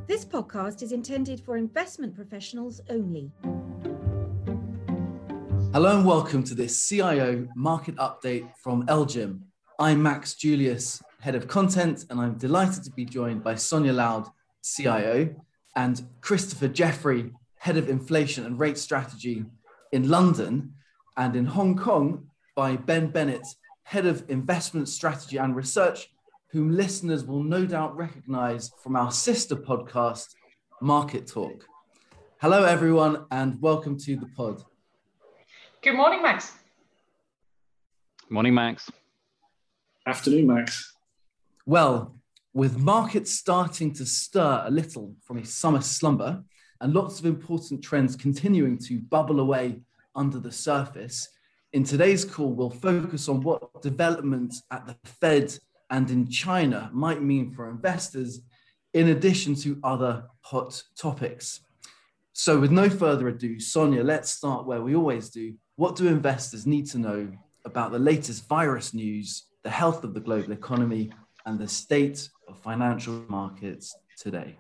This podcast is intended for investment professionals only. Hello and welcome to this CIO market update from LGIM. I'm Max Julius, Head of Content, and I'm delighted to be joined by Sonia Loud, CIO, and Christopher Jeffrey, Head of Inflation and Rate Strategy in London, and in Hong Kong by Ben Bennett, Head of Investment Strategy and Research, whom listeners will no doubt recognize from our sister podcast, Market Talk. Hello, everyone, and welcome to the pod. Good morning, Max. Morning, Max. Afternoon, Max. Well, with markets starting to stir a little from a summer slumber and lots of important trends continuing to bubble away under the surface, in today's call, we'll focus on what developments at the Fed and in China might mean for investors, in addition to other hot topics. So with no further ado, Sonia, let's start where we always do. What do investors need to know about the latest virus news, the health of the global economy, and the state of financial markets today?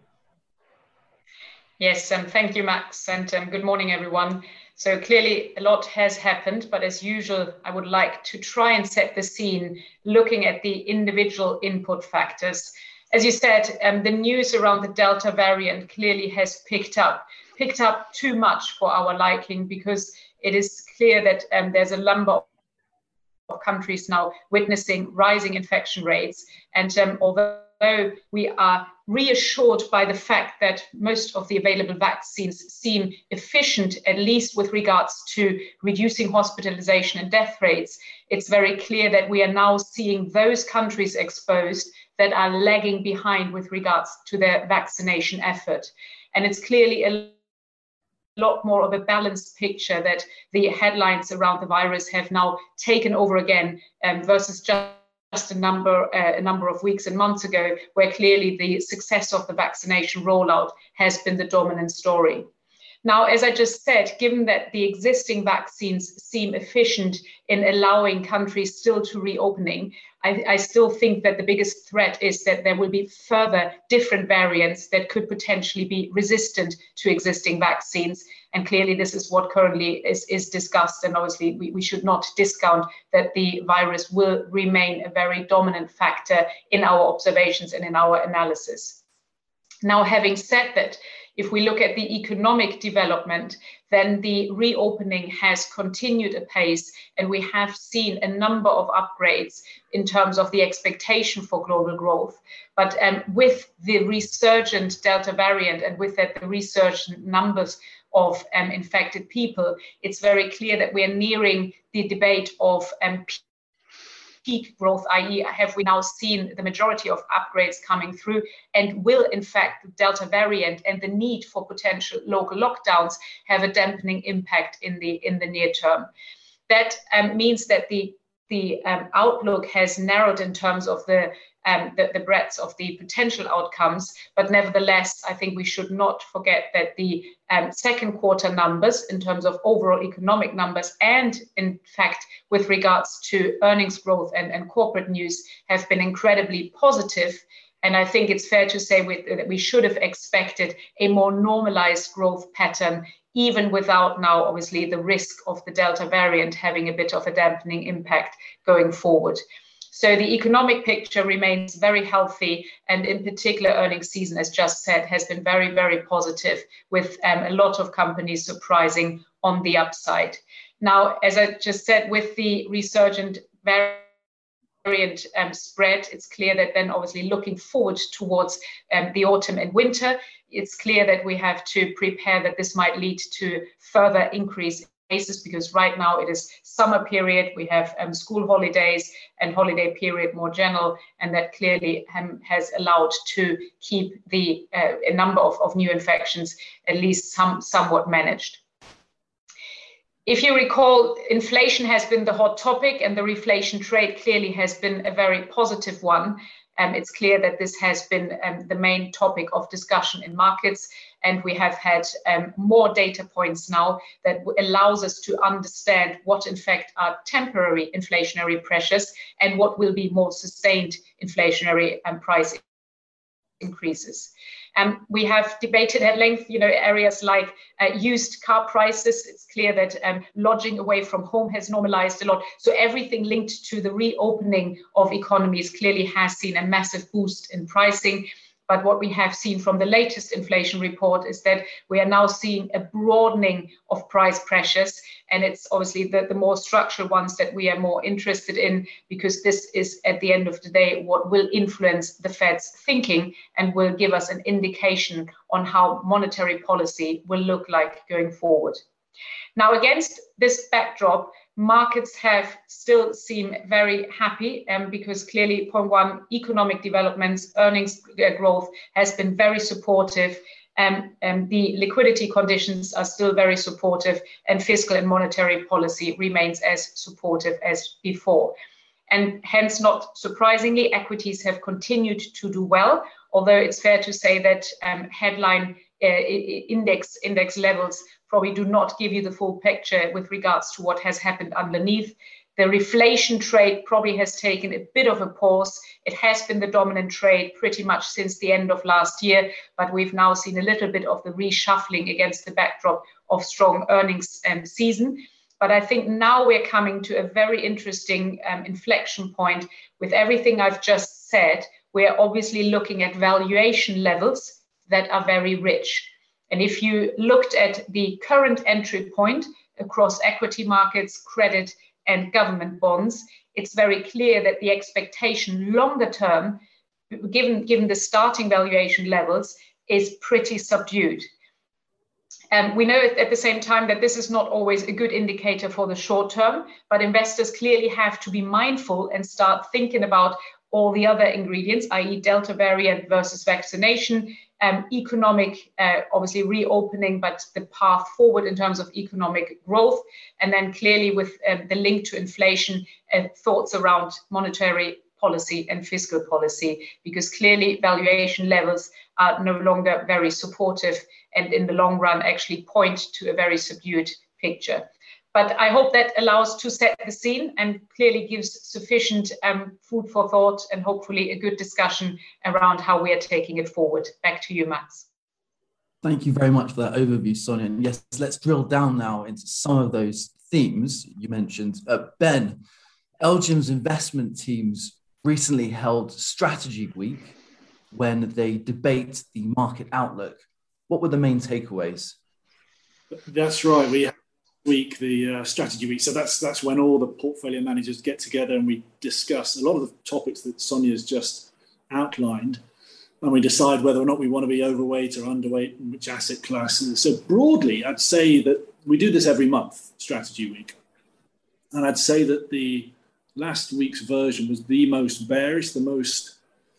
Yes, thank you, Max, and good morning, everyone. So clearly a lot has happened, but as usual, I would like to try and set the scene looking at the individual input factors. As you said, the news around the Delta variant clearly has picked up too much for our liking, because it is clear that there's a number of countries now witnessing rising infection rates. And although we are reassured by the fact that most of the available vaccines seem efficient, at least with regards to reducing hospitalization and death rates, it's very clear that we are now seeing those countries exposed that are lagging behind with regards to their vaccination effort. And it's clearly a lot more of a balanced picture that the headlines around the virus have now taken over again, versus just a number of weeks and months ago, where clearly the success of the vaccination rollout has been the dominant story. Now, as I just said, given that the existing vaccines seem efficient in allowing countries still to reopening, I still think that the biggest threat is that there will be further different variants that could potentially be resistant to existing vaccines. And clearly this is what currently is discussed. And obviously we should not discount that the virus will remain a very dominant factor in our observations and in our analysis. Now, having said that, if we look at the economic development, then the reopening has continued apace, and we have seen a number of upgrades in terms of the expectation for global growth. But with the resurgent Delta variant and with that the resurgent numbers of infected people, it's very clear that we are nearing the debate of peak growth, i.e. have we now seen the majority of upgrades coming through, and will in fact the Delta variant and the need for potential local lockdowns have a dampening impact in the near term. That means that the outlook has narrowed in terms of the breadth of the potential outcomes, but nevertheless, I think we should not forget that the second quarter numbers in terms of overall economic numbers, and in fact with regards to earnings growth and corporate news, have been incredibly positive. And I think it's fair to say that we should have expected a more normalized growth pattern, even without now obviously the risk of the Delta variant having a bit of a dampening impact going forward. So the economic picture remains very healthy, and in particular earnings season, as just said, has been very, very positive, with a lot of companies surprising on the upside. Now, as I just said, with the resurgent variant spread, it's clear that then obviously looking forward towards the autumn and winter, it's clear that we have to prepare that this might lead to further increase cases, because right now it is summer period, we have school holidays and holiday period more general, and that clearly has allowed to keep the a number of new infections at least somewhat managed. If you recall, inflation has been the hot topic, and the reflation trade clearly has been a very positive one. It's clear that this has been the main topic of discussion in markets, and we have had more data points now that allows us to understand what in fact are temporary inflationary pressures and what will be more sustained inflationary price increases. We have debated at length, areas like used car prices. It's clear that lodging away from home has normalized a lot. So everything linked to the reopening of economies clearly has seen a massive boost in pricing. But what we have seen from the latest inflation report is that we are now seeing a broadening of price pressures. And it's obviously the more structural ones that we are more interested in, because this is, at the end of the day, what will influence the Fed's thinking and will give us an indication on how monetary policy will look like going forward. Now, against this backdrop, markets have still seemed very happy because clearly, point one, economic developments, earnings growth has been very supportive, and the liquidity conditions are still very supportive, and fiscal and monetary policy remains as supportive as before. And hence, not surprisingly, equities have continued to do well, although it's fair to say that headline index levels probably do not give you the full picture with regards to what has happened underneath. The reflation trade probably has taken a bit of a pause. It has been the dominant trade pretty much since the end of last year, but we've now seen a little bit of the reshuffling against the backdrop of strong earnings season. But I think now we're coming to a very interesting inflection point. With everything I've just said, we're obviously looking at valuation levels that are very rich. And if you looked at the current entry point across equity markets, credit, and government bonds, it's very clear that the expectation longer term, given the starting valuation levels, is pretty subdued. We know at the same time that this is not always a good indicator for the short term, but investors clearly have to be mindful and start thinking about all the other ingredients, i.e. Delta variant versus vaccination, economic, obviously reopening, but the path forward in terms of economic growth. And then clearly with the link to inflation, thoughts around monetary policy and fiscal policy, because clearly valuation levels are no longer very supportive and in the long run actually point to a very subdued picture. But I hope that allows to set the scene and clearly gives sufficient food for thought and hopefully a good discussion around how we are taking it forward. Back to you, Max. Thank you very much for that overview, Sonia. And yes, let's drill down now into some of those themes you mentioned. Ben, LGIM's investment teams recently held Strategy Week when they debate the market outlook. What were the main takeaways? That's right. We week, the strategy week. So that's when all the portfolio managers get together and we discuss a lot of the topics that Sonia's just outlined, and we decide whether or not we want to be overweight or underweight in which asset classes. So broadly, I'd say that we do this every month, strategy week. And I'd say that the last week's version was the most bearish, the most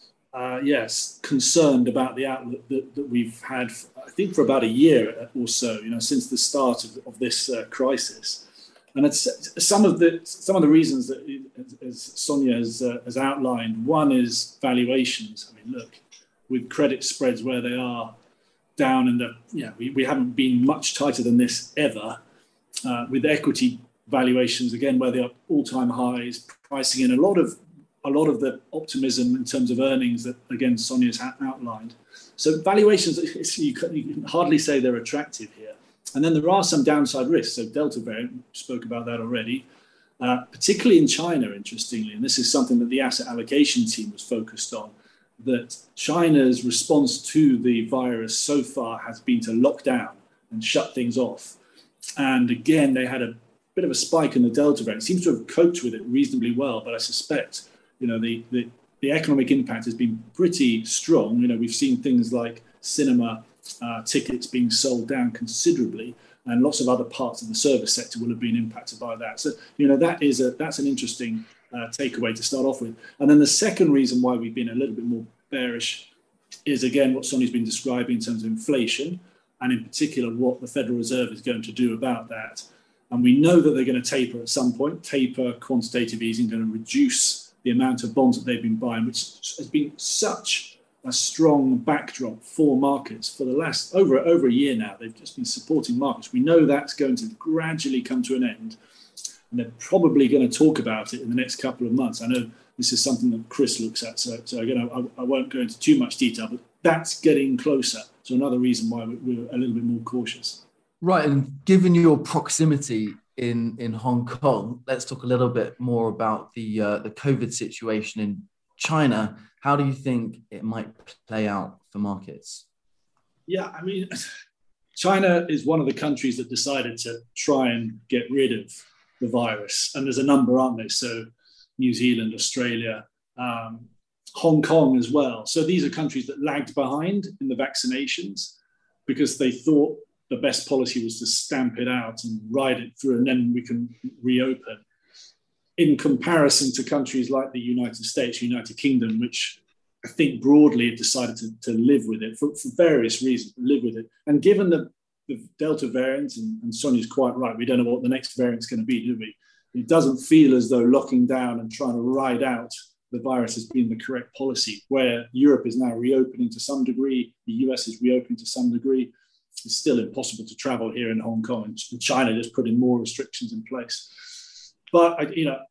concerned about the outlook that we've had, I think, for about a year or so, since the start of this crisis. And it's some of the reasons that, as Sonia has outlined, one is valuations. I mean, look, with credit spreads where they are down, and we haven't been much tighter than this ever. With equity valuations again where they are all-time highs, pricing in a lot of the optimism in terms of earnings that, again, Sonia's outlined. So valuations, you can hardly say they're attractive here. And then there are some downside risks. So Delta variant, spoke about that already, particularly in China, interestingly. And this is something that the asset allocation team was focused on, that China's response to the virus so far has been to lock down and shut things off. And again, they had a bit of a spike in the Delta variant. It seems to have coped with it reasonably well, but I suspect the economic impact has been pretty strong. We've seen things like cinema tickets being sold down considerably, and lots of other parts of the service sector will have been impacted by that. So, that's an interesting takeaway to start off with. And then the second reason why we've been a little bit more bearish is, again, what Sonia's been describing in terms of inflation, and in particular what the Federal Reserve is going to do about that. And we know that they're going to taper at some point. Taper, quantitative easing, going to reduce the amount of bonds that they've been buying, which has been such a strong backdrop for markets for the last over a year now. They've just been supporting markets. We know that's going to gradually come to an end, and they're probably going to talk about it in the next couple of months. I know this is something that Chris looks at, so again, I won't go into too much detail, but that's getting closer. So another reason why we're a little bit more cautious. Right, and given your proximity in Hong Kong, let's talk a little bit more about the COVID situation in China. How do you think it might play out for markets? Yeah, I mean, China is one of the countries that decided to try and get rid of the virus. And there's a number, aren't there? So New Zealand, Australia, Hong Kong as well. So these are countries that lagged behind in the vaccinations because they thought the best policy was to stamp it out and ride it through, and then we can reopen. In comparison to countries like the United States, United Kingdom, which I think broadly have decided to live with it for various reasons, live with it. And given the Delta variant, and Sonia's quite right, we don't know what the next variant's going to be, do we? It doesn't feel as though locking down and trying to ride out the virus has been the correct policy, where Europe is now reopening to some degree, the US is reopening to some degree. It's still impossible to travel here in Hong Kong, and China just put in more restrictions in place. But,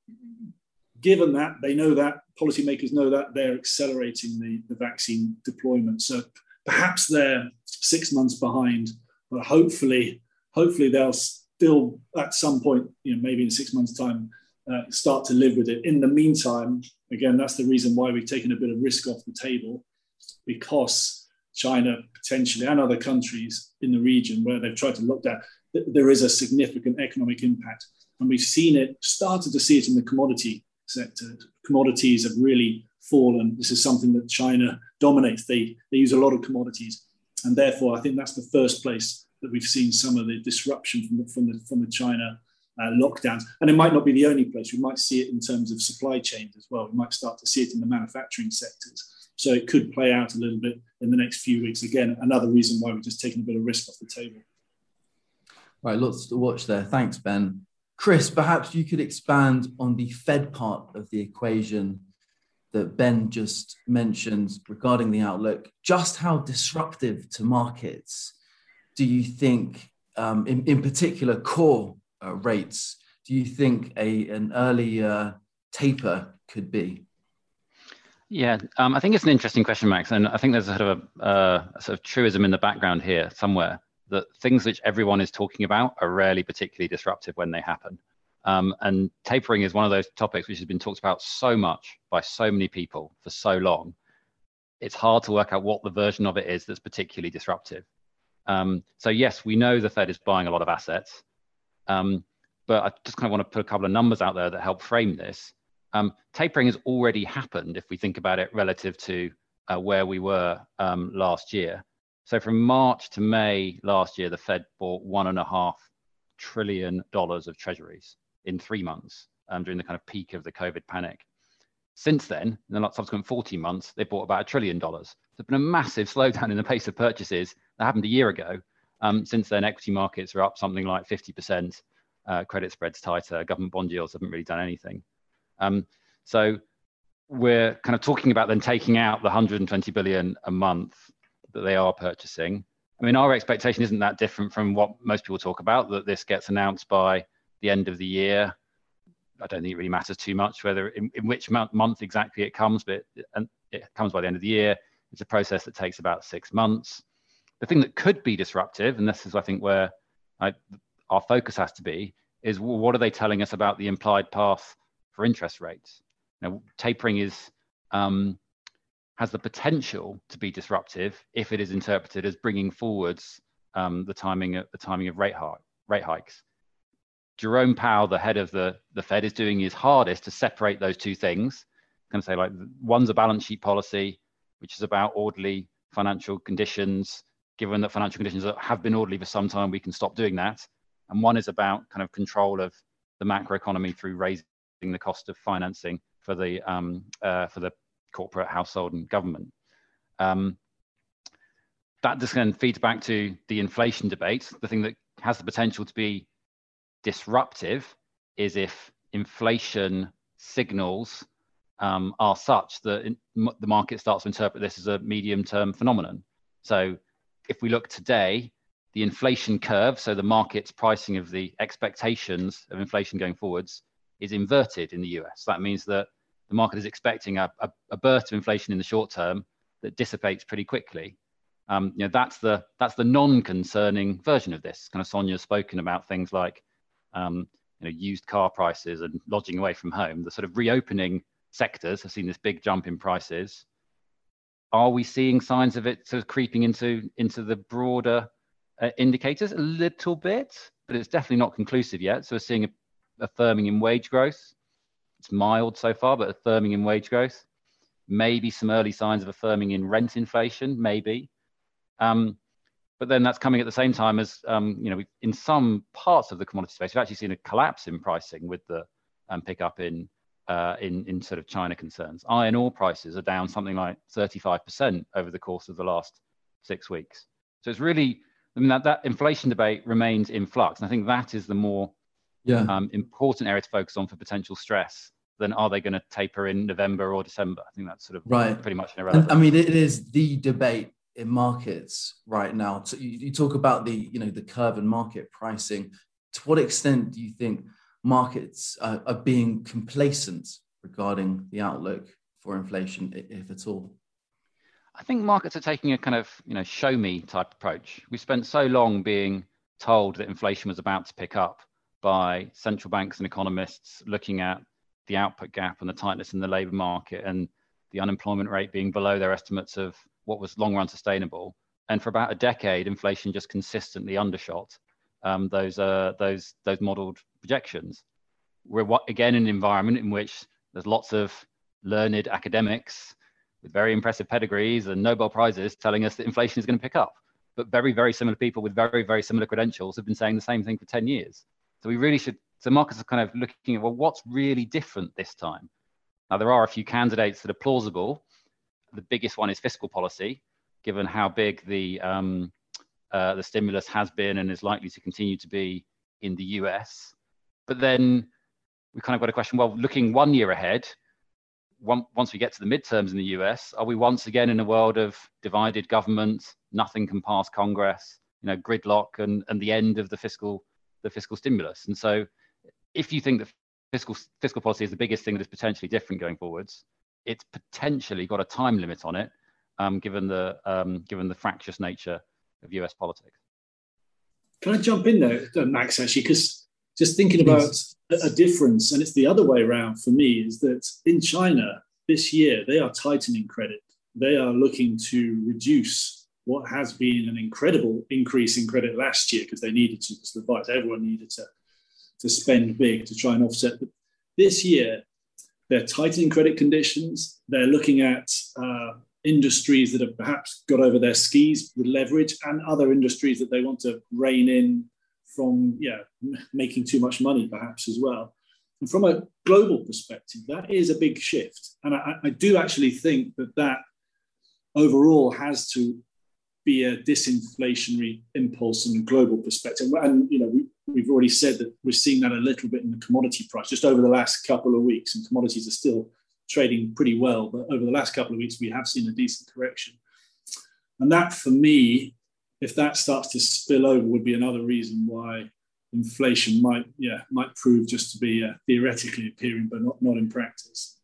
given that, they know that, policymakers know that, they're accelerating the vaccine deployment. So perhaps they're 6 months behind, but hopefully they'll still, at some point, maybe in 6 months' time, start to live with it. In the meantime, again, that's the reason why we've taken a bit of risk off the table, because China potentially, and other countries in the region where they've tried to lock down, there is a significant economic impact. And we've started to see it in the commodity sector. Commodities have really fallen. This is something that China dominates. They use a lot of commodities. And therefore, I think that's the first place that we've seen some of the disruption from the China lockdowns. And it might not be the only place. We might see it in terms of supply chains as well. We might start to see it in the manufacturing sectors. So it could play out a little bit in the next few weeks. Again, another reason why we're just taking a bit of risk off the table. Right, lots to watch there. Thanks, Ben. Chris, perhaps you could expand on the Fed part of the equation that Ben just mentioned regarding the outlook. Just how disruptive to markets do you think, in particular core rates, do you think an early taper could be? Yeah, I think it's an interesting question, Max, and I think there's a sort of truism in the background here somewhere, that things which everyone is talking about are rarely particularly disruptive when they happen. And tapering is one of those topics which has been talked about so much by so many people for so long. It's hard to work out what the version of it is that's particularly disruptive. So yes, we know the Fed is buying a lot of assets, but I just kind of want to put a couple of numbers out there that help frame this. Tapering has already happened if we think about it relative to where we were last year. So from March to May last year, the Fed bought $1.5 trillion of treasuries in 3 months during the kind of peak of the COVID panic. Since then, in the subsequent 14 months, they bought about $1 trillion. There's been a massive slowdown in the pace of purchases that happened a year ago. Since then, equity markets are up something like 50%. Credit spreads tighter. Government bond yields haven't really done anything. So we're kind of talking about then taking out the 120 billion a month that they are purchasing. I mean, our expectation isn't that different from what most people talk about, that this gets announced by the end of the year. I don't think it really matters too much whether in which month exactly it comes, but it comes by the end of the year. It's a process that takes about 6 months. The thing that could be disruptive, and this is, I think, where our focus has to be, is what are they telling us about the implied path for interest rates? Now, tapering has the potential to be disruptive if it is interpreted as bringing forwards the timing of rate hikes. Jerome Powell, the head of the Fed, is doing his hardest to separate those two things. Kind of say, like, one's a balance sheet policy, which is about orderly financial conditions. Given that financial conditions have been orderly for some time, we can stop doing that. And one is about kind of control of the macroeconomy through raising the cost of financing for the corporate, household, and government. That just then feeds back to the inflation debate. The thing that has the potential to be disruptive is if inflation signals are such that the market starts to interpret this as a medium-term phenomenon. So if we look today, the inflation curve, so the market's pricing of the expectations of inflation going forwards, is inverted in the US. That means that the market is expecting a burst of inflation in the short term that dissipates pretty quickly. That's the non-concerning version of this. Kind of Sonia's spoken about things like used car prices and lodging away from home. The sort of reopening sectors have seen this big jump in prices. Are we seeing signs of it sort of creeping into the broader indicators? A little bit, but it's definitely not conclusive yet. So we're seeing a firming in wage growth. It's mild so far, but a firming in wage growth. Maybe some early signs of a firming in rent inflation, maybe. But then that's coming at the same time as, in some parts of the commodity space, we've actually seen a collapse in pricing with the pickup in sort of China concerns. Iron ore prices are down something like 35% over the course of the last 6 weeks. So it's really, that inflation debate remains in flux. And I think that is the more important area to focus on for potential stress than are they going to taper in November or December. I think that's sort of pretty much irrelevant. And, it is the debate in markets right now. So you talk about the curve and market pricing. To what extent do you think markets are being complacent regarding the outlook for inflation, if at all? I think markets are taking a kind of, show me type approach. We spent so long being told that inflation was about to pick up by central banks and economists looking at the output gap and the tightness in the labour market and the unemployment rate being below their estimates of what was long run sustainable. And for about a decade, inflation just consistently undershot those modelled projections. We're again in an environment in which there's lots of learned academics with very impressive pedigrees and Nobel Prizes telling us that inflation is going to pick up. But very, very similar people with very, very similar credentials have been saying the same thing for 10 years. So we really should, so markets are kind of looking at, well, what's really different this time? Now, there are a few candidates that are plausible. The biggest one is fiscal policy, given how big the stimulus has been and is likely to continue to be in the US. But then we kind of got a question, well, looking 1 year ahead, once we get to the midterms in the US, are we once again in a world of divided government, nothing can pass Congress, gridlock and the end of the fiscal stimulus? And so if you think that fiscal policy is the biggest thing that is potentially different going forwards, it's potentially got a time limit on it, given the fractious nature of US politics. Can I jump in there, Max, actually, because just thinking about a difference, and it's the other way around for me, is that in China this year, they are tightening credit. They are looking to reduce what has been an incredible increase in credit last year because they needed to, because the virus, everyone needed to spend big to try and offset. But this year, they're tightening credit conditions. They're looking at industries that have perhaps got over their skis with leverage and other industries that they want to rein in from making too much money perhaps as well. And from a global perspective, that is a big shift. And I do actually think that overall has to be a disinflationary impulse in a global perspective. And we've already said that we're seeing that a little bit in the commodity price just over the last couple of weeks, and commodities are still trading pretty well, but over the last couple of weeks we have seen a decent correction. And that, for me, if that starts to spill over, would be another reason why inflation might prove just to be theoretically appearing, but not in practice.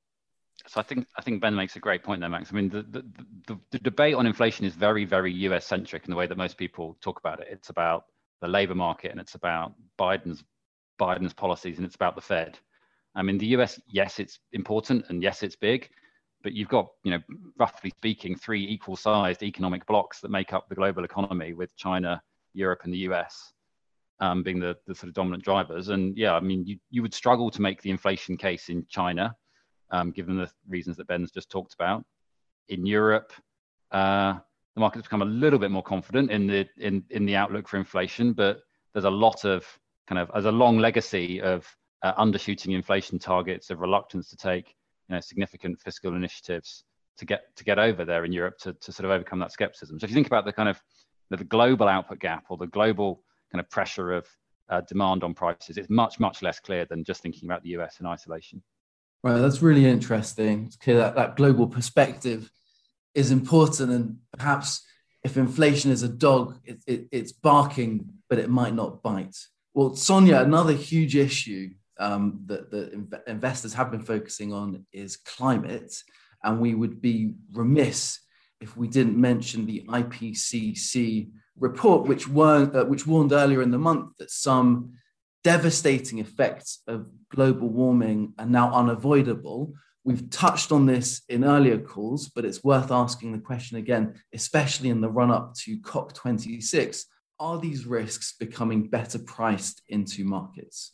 So I think Ben makes a great point there, Max. I mean, the debate on inflation is very, very US centric in the way that most people talk about it. It's about the labor market and it's about Biden's policies and it's about the Fed. I mean, the US, yes, it's important and yes, it's big, but you've got, roughly speaking, 3 equal-sized economic blocks that make up the global economy, with China, Europe, and the US being the sort of dominant drivers. And yeah, I mean, you would struggle to make the inflation case in China, given the reasons that Ben's just talked about. In Europe, the market's become a little bit more confident in the outlook for inflation, but there's a lot of there's a long legacy of undershooting inflation targets, of reluctance to take significant fiscal initiatives to get over there in Europe to sort of overcome that skepticism. So if you think about the global output gap or the global kind of pressure of demand on prices, it's much, much less clear than just thinking about the US in isolation. Right, that's really interesting. It's clear that global perspective is important, and perhaps if inflation is a dog, it's barking, but it might not bite. Well, Sonia, another huge issue that investors have been focusing on is climate. And we would be remiss if we didn't mention the IPCC report, which warned earlier in the month that some devastating effects of global warming are now unavoidable. We've touched on this in earlier calls, but it's worth asking the question again, especially in the run-up to COP26. Are these risks becoming better priced into markets?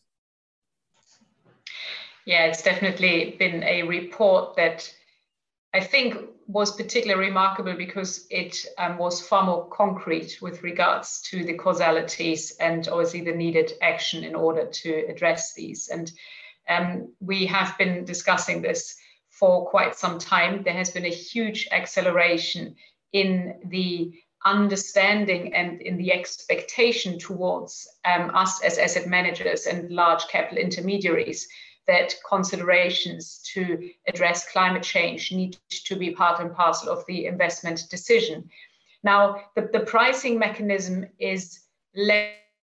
Yeah, it's definitely been a report that I think was particularly remarkable because it was far more concrete with regards to the causalities and obviously the needed action in order to address these. And we have been discussing this for quite some time. There has been a huge acceleration in the understanding and in the expectation towards us as asset managers and large capital intermediaries that considerations to address climate change need to be part and parcel of the investment decision. Now, the pricing mechanism is less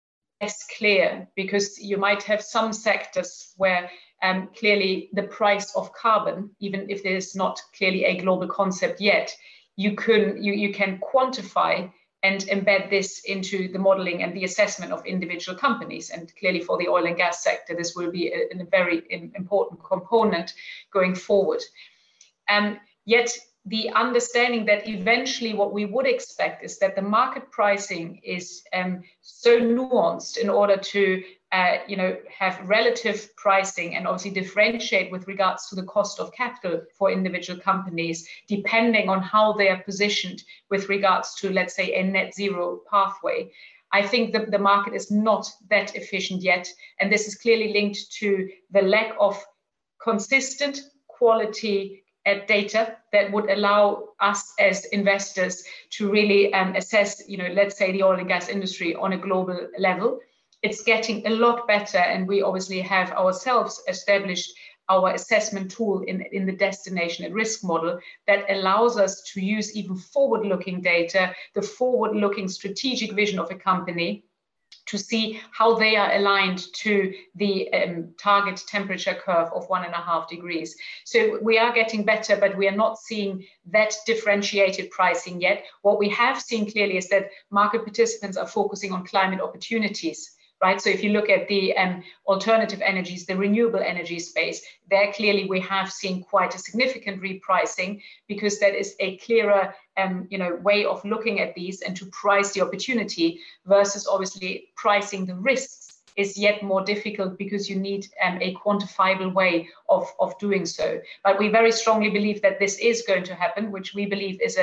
clear because you might have some sectors where clearly the price of carbon, even if there's not clearly a global concept yet, you can quantify and embed this into the modeling and the assessment of individual companies. And clearly for the oil and gas sector, this will be a very important component going forward. Yet the understanding that eventually what we would expect is that the market pricing is so nuanced in order to have relative pricing and obviously differentiate with regards to the cost of capital for individual companies, depending on how they are positioned with regards to, let's say, a net zero pathway. I think that the market is not that efficient yet. And this is clearly linked to the lack of consistent quality data that would allow us as investors to really assess, let's say the oil and gas industry on a global level. It's getting a lot better, and we obviously have ourselves established our assessment tool in the destination at risk model that allows us to use even forward-looking data, the forward-looking strategic vision of a company, to see how they are aligned to the target temperature curve of 1.5 degrees. So we are getting better, but we are not seeing that differentiated pricing yet. What we have seen clearly is that market participants are focusing on climate opportunities. Right. So if you look at the alternative energies, the renewable energy space, there clearly we have seen quite a significant repricing because that is a clearer way of looking at these and to price the opportunity versus obviously pricing the risks is yet more difficult because you need a quantifiable way of doing so. But we very strongly believe that this is going to happen, which we believe is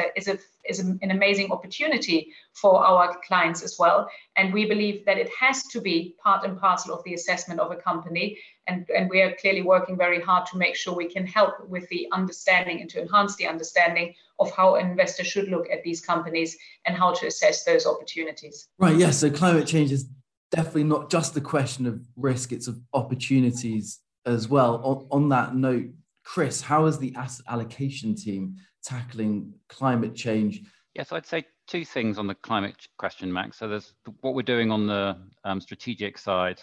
an amazing opportunity for our clients as well. And we believe that it has to be part and parcel of the assessment of a company. And we are clearly working very hard to make sure we can help with the understanding and to enhance the understanding of how an investor should look at these companies and how to assess those opportunities. Right, yes. So climate change is definitely not just a question of risk, it's of opportunities as well. On that note, Chris, how is the asset allocation team tackling climate change? Yes, I'd say two things on the climate question, Max. So there's what we're doing on the strategic side,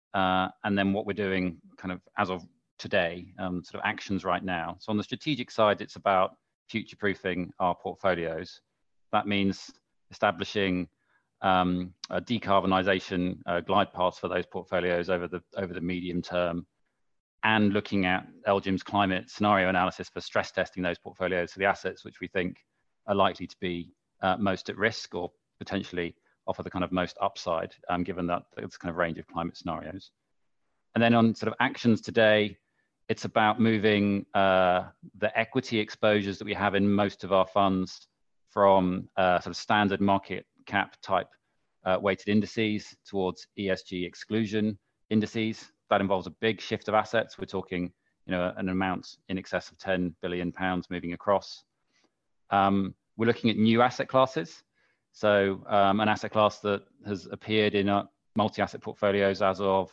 and then what we're doing kind of as of today, sort of actions right now. So on the strategic side, it's about future-proofing our portfolios. That means establishing a decarbonisation glide paths for those portfolios over the medium term, and looking at LGIM's climate scenario analysis for stress testing those portfolios for the assets which we think are likely to be most at risk or potentially offer the kind of most upside, given that it's kind of range of climate scenarios. And then on sort of actions today, it's about moving the equity exposures that we have in most of our funds from sort of standard market cap type weighted indices towards ESG exclusion indices. That involves a big shift of assets. We're talking, an amount in excess of £10 billion moving across. We're looking at new asset classes. So an asset class that has appeared in multi-asset portfolios as of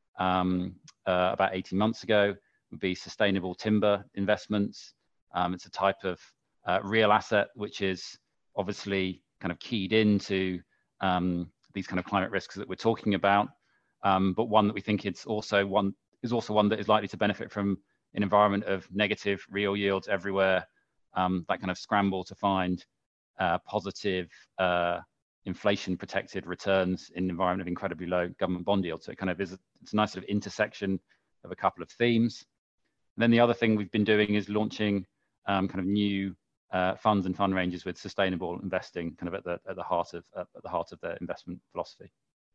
about 18 months ago would be sustainable timber investments. It's a type of real asset which is obviously kind of keyed into these kind of climate risks that we're talking about, but one that we think it's also one that is likely to benefit from an environment of negative real yields everywhere, that kind of scramble to find positive inflation protected returns in an environment of incredibly low government bond yield. So it kind of is, it's a nice sort of intersection of a couple of themes. And then the other thing we've been doing is launching kind of new funds and fund ranges with sustainable investing kind of at the heart of their investment philosophy.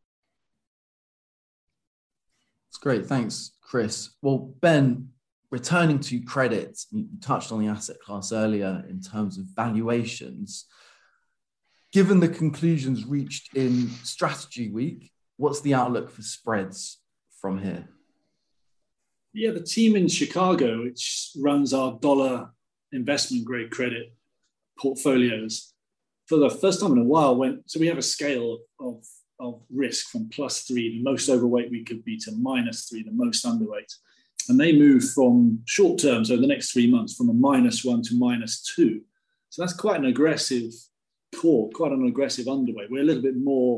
That's great, thanks, Chris. Well, Ben, returning to credit, you touched on the asset class earlier in terms of valuations. Given the conclusions reached in Strategy Week, what's the outlook for spreads from here? Yeah, the team in Chicago, which runs our dollar investment grade credit portfolios, for the first time in a while so we have a scale of risk from +3, the most overweight we could be, to -3, the most underweight. And they move from short term, so the next 3 months, from a -1 to -2. So that's quite an aggressive core, quite an aggressive underweight. We're a little bit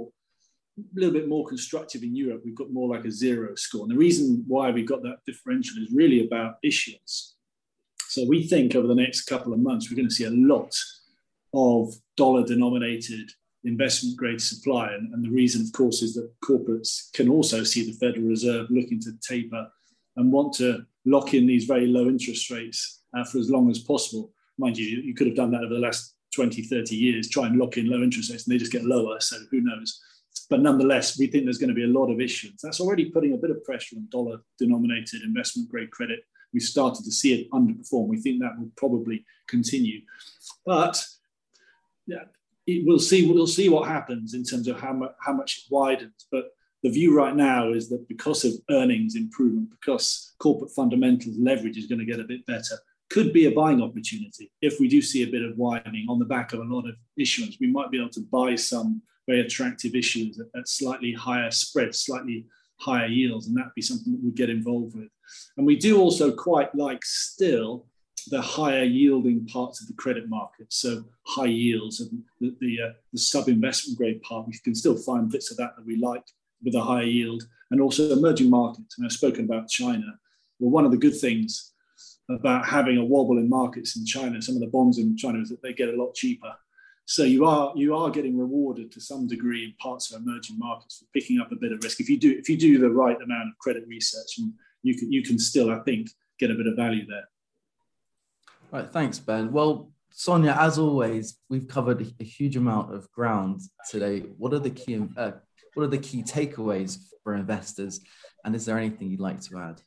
more constructive in Europe. We've got more like a 0 score. And the reason why we've got that differential is really about issuance. So we think over the next couple of months, we're going to see a lot of dollar-denominated investment grade supply. And the reason, of course, is that corporates can also see the Federal Reserve looking to taper and want to lock in these very low interest rates for as long as possible. Mind you, you could have done that over the last 20, 30 years, try and lock in low interest rates, and they just get lower, so who knows. But nonetheless, we think there's going to be a lot of issuance. That's already putting a bit of pressure on dollar-denominated investment-grade credit. We've started to see it underperform. We think that will probably continue. But yeah, we'll see what happens in terms of how much it widens. But the view right now is that because of earnings improvement, because corporate fundamentals leverage is going to get a bit better, could be a buying opportunity. If we do see a bit of widening on the back of a lot of issuance, we might be able to buy some very attractive issues at slightly higher spreads, slightly higher yields, and that'd be something that we'd get involved with. And we do also quite like still the higher yielding parts of the credit market. So high yields and the sub-investment grade part, we can still find bits of that we like with a higher yield, and also emerging markets. And I've spoken about China. Well, one of the good things about having a wobble in markets in China, some of the bonds in China, is that they get a lot cheaper. So you are getting rewarded to some degree in parts of emerging markets for picking up a bit of risk. If you do the right amount of credit research, and you can still, I think, get a bit of value there. Right, thanks, Ben. Well, Sonia, as always, we've covered a huge amount of ground today. What are the key takeaways for investors, and is there anything you'd like to add?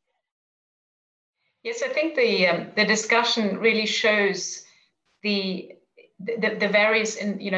Yes, I think the discussion really shows the various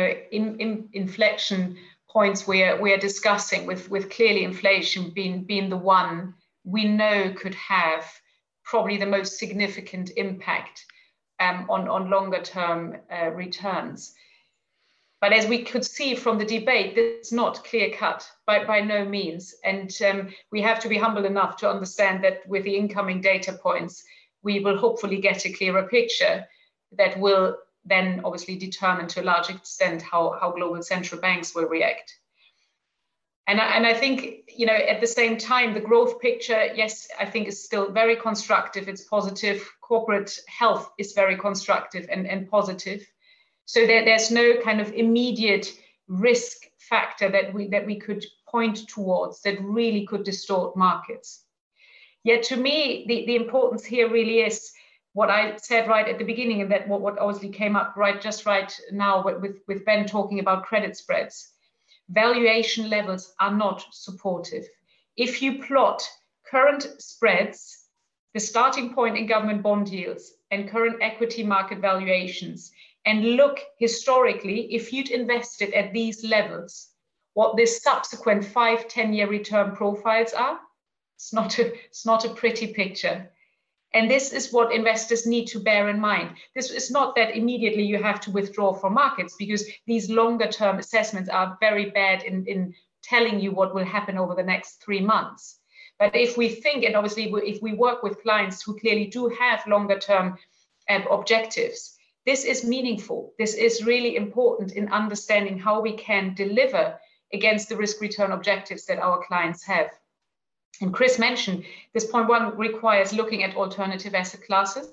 inflection points we are discussing, with clearly inflation being the one we know could have probably the most significant impact on longer term returns. But as we could see from the debate, this is not clear cut by no means. And we have to be humble enough to understand that with the incoming data points, we will hopefully get a clearer picture that will then obviously determine to a large extent how global central banks will react. And I think, at the same time, the growth picture, yes, I think is still very constructive. It's positive. Corporate health is very constructive and positive. So there's no kind of immediate risk factor that we could point towards that really could distort markets. Yet to me, the importance here really is what I said right at the beginning, and that what obviously came up right now with Ben talking about credit spreads. Valuation levels are not supportive. If you plot current spreads, the starting point in government bond yields and current equity market valuations, and look historically, if you'd invested at these levels, what the subsequent 5-10-year return profiles are, it's not a pretty picture. And this is what investors need to bear in mind. This is not that immediately you have to withdraw from markets, because these longer term assessments are very bad in telling you what will happen over the next 3 months. But if we think, and obviously if we work with clients who clearly do have longer term objectives, this is meaningful. This is really important in understanding how we can deliver against the risk return objectives that our clients have. And Chris mentioned this point one requires looking at alternative asset classes.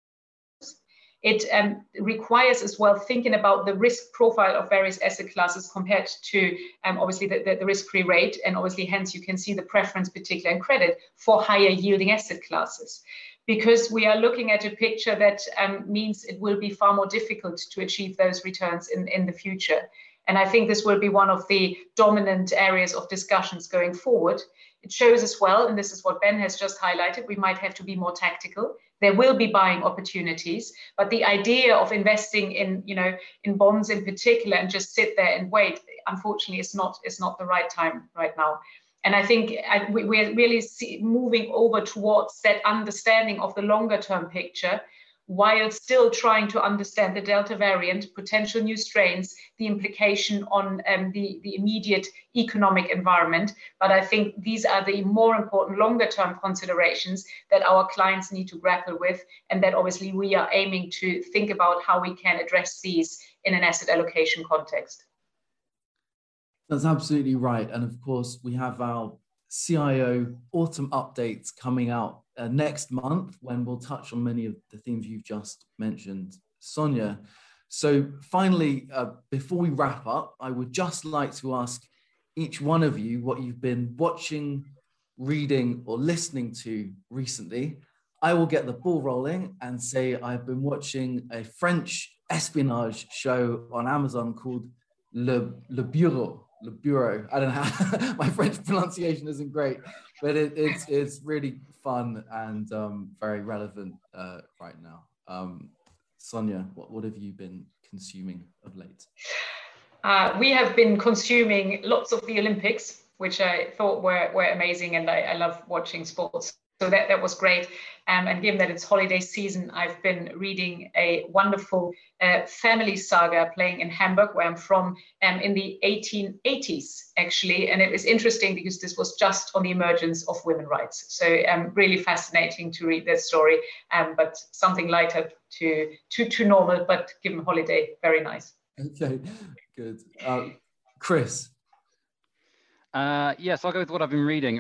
It requires as well thinking about the risk profile of various asset classes compared to obviously the risk-free rate, and obviously hence you can see the preference, particularly in credit, for higher yielding asset classes. Because we are looking at a picture that means it will be far more difficult to achieve those returns in the future. And I think this will be one of the dominant areas of discussions going forward. It shows as well, and this is what Ben has just highlighted, we might have to be more tactical. There will be buying opportunities, but the idea of investing in, in bonds in particular and just sit there and wait, unfortunately, is not the right time right now. And I think we're really moving over towards that understanding of the longer term picture, while still trying to understand the Delta variant, potential new strains, the implication on the immediate economic environment. But I think these are the more important longer term considerations that our clients need to grapple with, and that obviously we are aiming to think about how we can address these in an asset allocation context. That's absolutely right. And of course, we have our CIO autumn updates coming out next month, when we'll touch on many of the themes you've just mentioned, Sonia. So finally, before we wrap up, I would just like to ask each one of you what you've been watching, reading, or listening to recently. I will get the ball rolling and say I've been watching a French espionage show on Amazon called Le Bureau. Le Bureau. I don't know how, my French pronunciation isn't great, but it's really fun and very relevant right now. Sonia, what have you been consuming of late? We have been consuming lots of the Olympics, which I thought were amazing, and I love watching sports. So that was great. And given that it's holiday season, I've been reading a wonderful family saga playing in Hamburg, where I'm from, in the 1880s, actually. And it was interesting because this was just on the emergence of women's rights. So really fascinating to read that story, but something lighter to normal, but given holiday, very nice. Okay, good. Chris? Yes, I'll go with what I've been reading.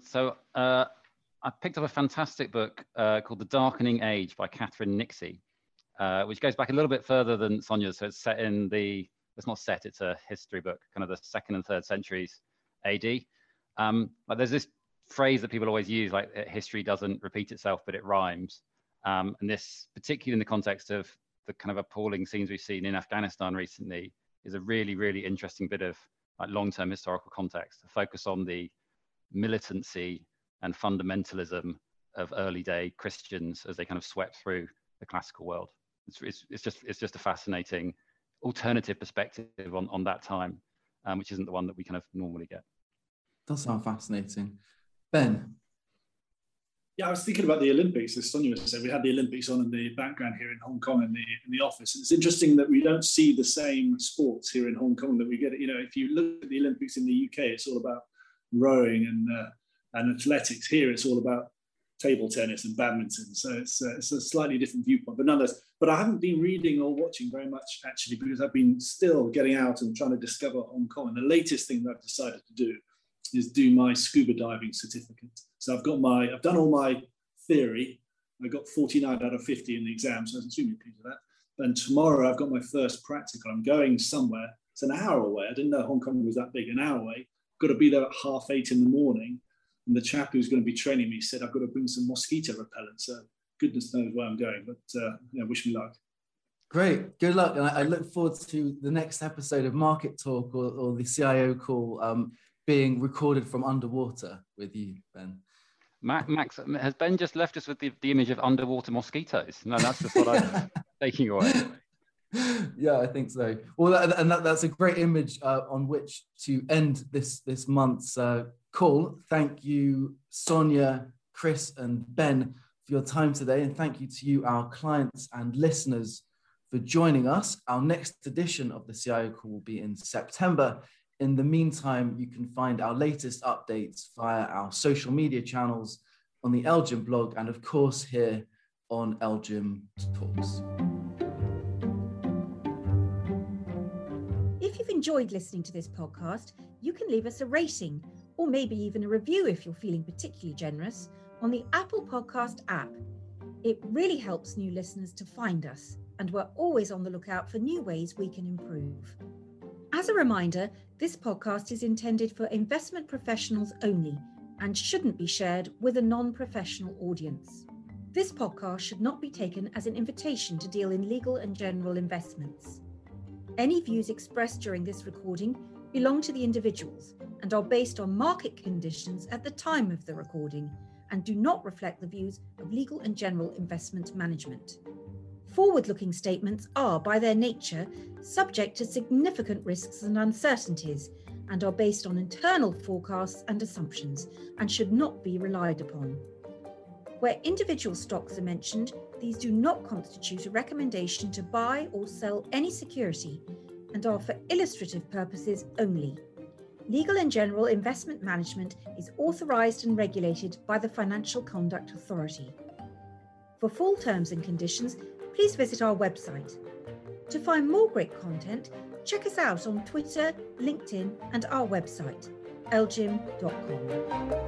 I picked up a fantastic book called The Darkening Age by Catherine Nixey, which goes back a little bit further than Sonia's. So it's set in it's not set, it's a history book, kind of the 2nd and 3rd centuries AD. But there's this phrase that people always use, like history doesn't repeat itself, but it rhymes. And this, particularly in the context of the kind of appalling scenes we've seen in Afghanistan recently, is a really, really interesting bit of like long-term historical context, to focus on the militancy and fundamentalism of early day Christians as they kind of swept through the classical world. It's just a fascinating alternative perspective on that time, which isn't the one that we kind of normally get. Does sound fascinating. Ben? Yeah, I was thinking about the Olympics, as Sonia said. We had the Olympics on in the background here in Hong Kong in the office. And it's interesting that we don't see the same sports here in Hong Kong that we get. If you look at the Olympics in the UK, it's all about rowing and athletics. Here it's all about table tennis and badminton, so it's a slightly different viewpoint, but nonetheless. But I haven't been reading or watching very much, actually, because I've been still getting out and trying to discover Hong Kong. And the latest thing that I've decided to do is do my scuba diving certificate. So I've done all my theory. I got 49 out of 50 in the exam, so I was extremely pleased with that. And tomorrow I've got my first practical. I'm going somewhere. It's an hour away. I didn't know Hong Kong was that big. An hour away. Got to be there at 8:30 in the morning. And the chap who's going to be training me said, I've got to bring some mosquito repellent. So goodness knows where I'm going, but wish me luck. Great, good luck. And I look forward to the next episode of Market Talk or the CIO call being recorded from underwater with you, Ben. Max, has Ben just left us with the image of underwater mosquitoes? No, that's just what I'm taking away. Yeah, I think so. Well, that's a great image on which to end this month's call. Thank you, Sonia, Chris, and Ben, for your time today. And thank you to you, our clients and listeners, for joining us. Our next edition of the CIO call will be in September. In the meantime, you can find our latest updates via our social media channels, on the LGIM blog, and of course here on LGIM Talks. If you've enjoyed listening to this podcast, you can leave us a rating or maybe even a review if you're feeling particularly generous, on the Apple Podcast app. It really helps new listeners to find us, and we're always on the lookout for new ways we can improve. As a reminder, this podcast is intended for investment professionals only and shouldn't be shared with a non-professional audience. This podcast should not be taken as an invitation to deal in legal and general investments. Any views expressed during this recording belong to the individuals and are based on market conditions at the time of the recording and do not reflect the views of legal and general investment management. Forward-looking statements are, by their nature, subject to significant risks and uncertainties and are based on internal forecasts and assumptions and should not be relied upon. Where individual stocks are mentioned, these do not constitute a recommendation to buy or sell any security and are for illustrative purposes only. Legal and general investment management is authorised and regulated by the Financial Conduct Authority. For full terms and conditions, please visit our website. To find more great content, check us out on Twitter, LinkedIn, and our website, lgim.com.